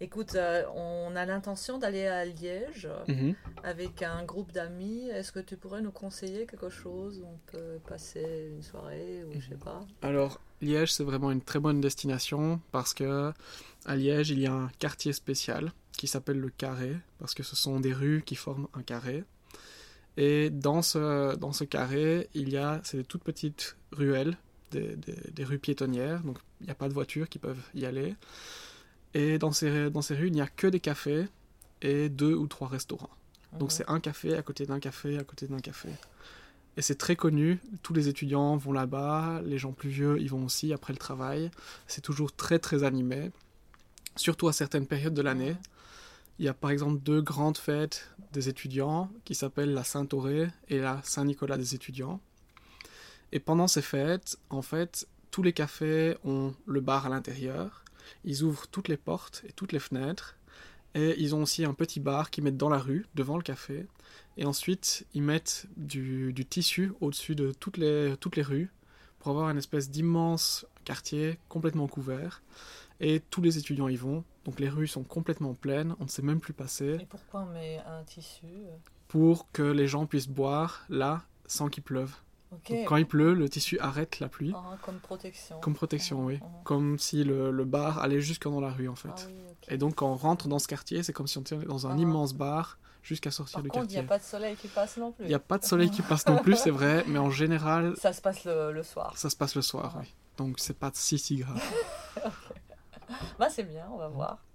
Écoute, on a l'intention d'aller à Liège Mhm. avec un groupe d'amis. Est-ce que tu pourrais nous conseiller quelque chose où on peut passer une soirée ou je sais pas? Alors, Liège, c'est vraiment une très bonne destination parce que à Liège, il y a un quartier spécial qui s'appelle le Carré, parce que ce sont des rues qui forment un carré. Et dans ce carré, c'est des toutes petites ruelles, des rues piétonnières, donc il n'y a pas de voitures qui peuvent y aller. Et dans ces rues, il n'y a que des cafés et 2 ou 3 restaurants. Donc Mhm. c'est un café à côté d'un café à côté d'un café. Et c'est très connu, tous les étudiants vont là-bas, les gens plus vieux y vont aussi après le travail. C'est toujours très très animé, surtout à certaines périodes de l'année. Mhm. Il y a par exemple 2 grandes fêtes des étudiants qui s'appellent la Saint-Auré et la Saint-Nicolas des étudiants. Et pendant ces fêtes, en fait, tous les cafés ont le bar à l'intérieur. Ils ouvrent toutes les portes et toutes les fenêtres. Et ils ont aussi un petit bar qu'ils mettent dans la rue, devant le café. Et ensuite, ils mettent du tissu au-dessus de toutes les rues pour avoir une espèce d'immense quartier complètement couvert. Et tous les étudiants y vont. Donc les rues sont complètement pleines, on ne sait même plus passer, Et pourquoi on met un tissu? pour que les gens puissent boire là sans qu'il pleuve. Ok, Donc quand il pleut, le tissu arrête la pluie, comme protection. comme protection, oui. Mhm, mhm. Comme si le bar allait jusque dans la rue, en Ah fait. oui, ok. Et donc quand on rentre dans ce quartier, c'est comme si on était dans un Ah. immense bar jusqu'à sortir Par du contre, il n'y a quartier. pas de soleil qui passe non Il plus. n'y a pas de soleil qui passe non plus, c'est vrai, mais en général, Ça se passe le soir. ça se passe le soir, Ah. oui. Donc c'est pas si grave. Bah c'est bien, on va voir.